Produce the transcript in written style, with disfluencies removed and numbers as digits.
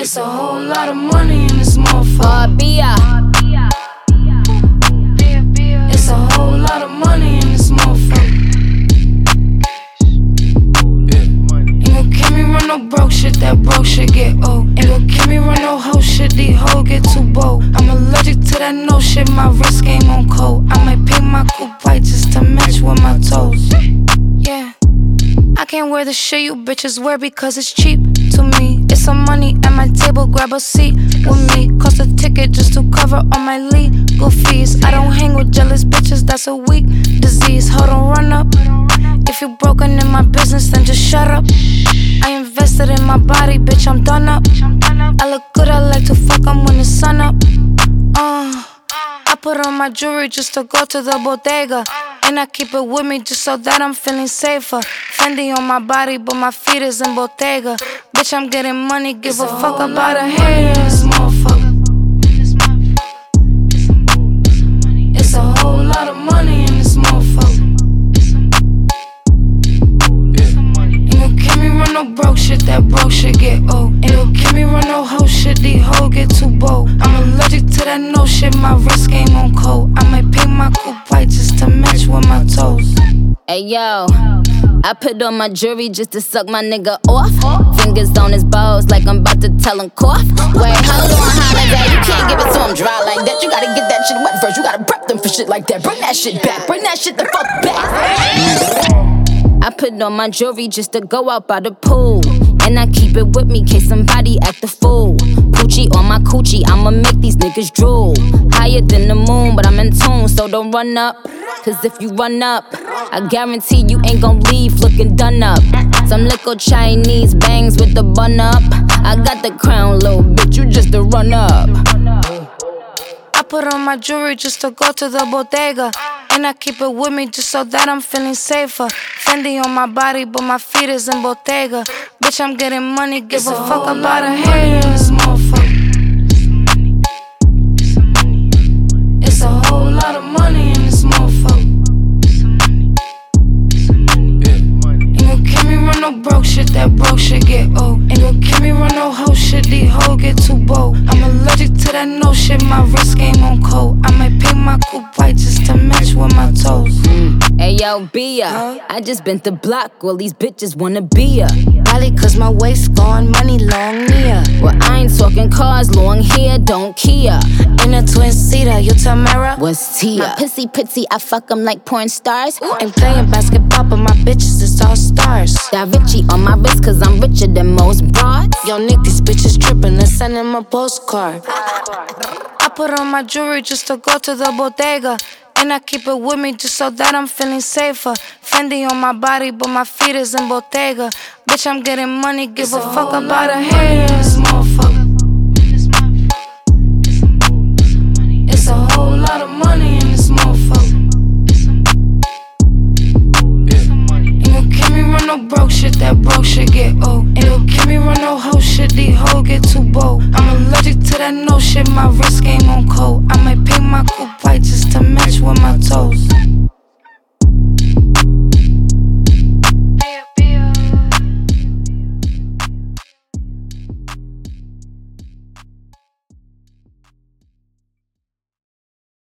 It's a whole lot of money in this motherfucker. It's a whole lot of money in this motherfucker. Ain't gon' kill me run no broke shit, that broke shit get old. Ain't gon' kill me run no hoe shit, these hoes get too bold. I'm allergic to that no shit, my wrist game on cold. I might paint my coupe white just to match with my toes. Yeah, I can't wear the shit you bitches wear because it's cheap to me. It's some money at my table, grab a seat with me. Cost a ticket just to cover all my legal fees. I don't hang with jealous bitches, that's a weak disease. Hold on, run up. If you broken in my business, then just shut up. I invested in my body, bitch, I'm done up. I look good, I like to fuck 'em when the sun up. I put on my jewelry just to go to the bodega. And I keep it with me just so that I'm feeling safer. Fendi on my body, but my feet is in Bottega. Bitch, I'm getting money, give a fuck about a hater in this motherfucker. It's a whole lot of money in this motherfucker. Ain't gon' kill me run no broke shit, that broke shit get old. Ain't gon' kill me run no hoe shit, these hoes get too bold. I'm allergic to that no shit, my wrist game on cold. I might paint my coupe white just to match with my toes. Hey yo, I put on my jewelry just to suck my nigga off. Fingers on his balls like I'm about to tell him cough. Wait, hold on, holiday, you can't give it to him dry like that. You gotta get that shit wet first, you gotta prep them for shit like that. Bring that shit back, bring that shit the fuck back. I put on my jewelry just to go out by the pool. And I keep it with me in case somebody act a fool. Poochie on my coochie, I'ma make these niggas drool. Higher than the moon, but I'm in tune, so don't run up. Cause if you run up, I guarantee you ain't gon' leave looking done up. Some little Chinese bangs with the bun up. I got the crown, little bitch, you just a run up. I put on my jewelry just to go to the bodega. And I keep it with me just so that I'm feeling safer. Fendi on my body, but my feet is in Bottega. Bitch, I'm getting money, give a fuck about a hater in this motherfucker. It's a whole lot of money in this motherfucker. Ain't gon' kill me run no broke shit, that broke shit get old. Ain't gon' kill me run no hoe shit, these hoes get too bold. I'm allergic to that no shit, my wrist game on cold. I might paint my coupe white just to match with my toes. Hey yo, Bia, I just been the block, all these bitches wanna be ya. Probably cause my waist gone, money long near. Well, I ain't talking cars, long hair, don't care. In a twin-seater, you Tamara? What's Tia? My pussy pretty, I fuck 'em like porn stars. Ain't playing basketball, but my bitches is all stars. Da Vinci on my wrist, cause I'm richer than most broads. Yo, Nick, these bitches trippin', let's send him a postcard. I put on my jewelry just to go to the bodega. And I keep it with me just so that I'm feeling safer. Fendi on my body, but my feet is in Bottega. Bitch, I'm getting money, give a fuck about a hater in this motherfucker. It's a whole lot of money in this motherfucker. Ain't gon' kill me run no broke shit, that broke shit get old. Ain't gon' kill me run no hoe shit, these hoes get too bold. I'm allergic to that no shit, my wrist game on cold. I might paint my coupe white just to match with my toes.